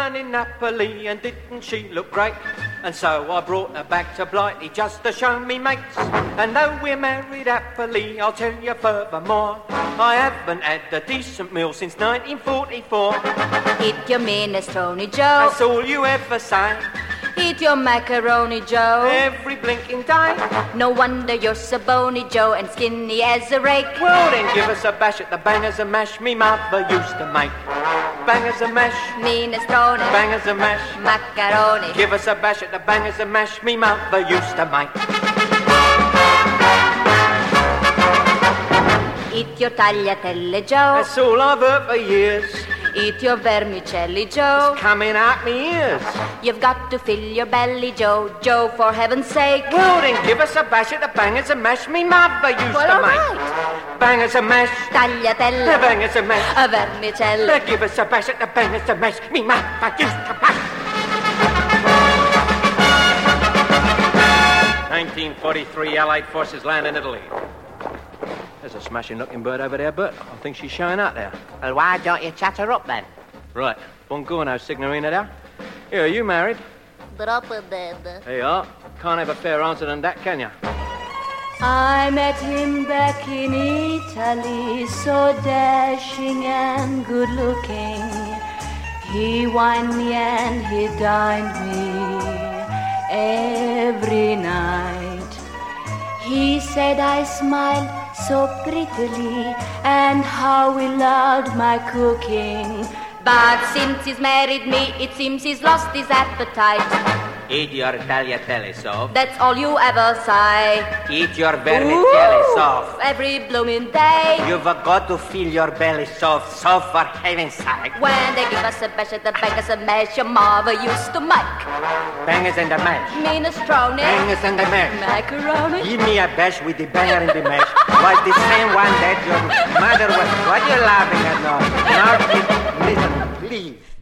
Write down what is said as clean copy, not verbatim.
down in Napoli, and didn't she look great? And so I brought her back to Blighty just to show me mates. And though we're married happily, I'll tell you furthermore, I haven't had a decent meal since 1944. Eat your minestrone, Joe. That's all you ever say. Eat your macaroni, Joe. Every blinking day. No wonder you're so bony, Joe, and skinny as a rake. Well then give us a bash at the bangers and mash me mother used to make. Bangers and mash, Minestrone, bangers and mash, macaroni. give us a bash at the bangers and mash me mother used to make. Eat your tagliatelle, Joe. That's all I've heard for years. Eat your vermicelli, Joe. It's coming out me ears. You've got to fill your belly, Joe. Joe, for heaven's sake. Well then give us a bash at the bangers and mash me mother used to all make. right. Bangers and mash, Tagliatelle, bangers and mash, a vermicelli. give us a bash at the bangers and mash me mother used to make. 1943 Allied forces land in Italy. There's a smashing-looking bird over there, Bert. I think she's showing out there. Well, why don't you chat her up, then? Right. Buongiorno, Signorina there. Here, are you married? Drop it dead. There you are. Can't have a fairer answer than that, can you? I met him back in Italy, so dashing and good-looking. He wined me and he dined me every night. He said I smiled so prettily, and how he loved my cooking. But since he's married me, it seems he's lost his appetite. Eat your tagliatelle sauce. That's all you ever say. Eat your vermicelli sauce. Every blooming day. You've got to fill your belly sauce, so for heaven's sake. When they give us a bash at the bangers and mash, your mother used to make. Bangers and the mash. Minestrone. Bangers and the mash. Macaroni. Give me a bash with the banger and the mash. Was the same one that your mother was. What are you laughing at now? Now, listen, please.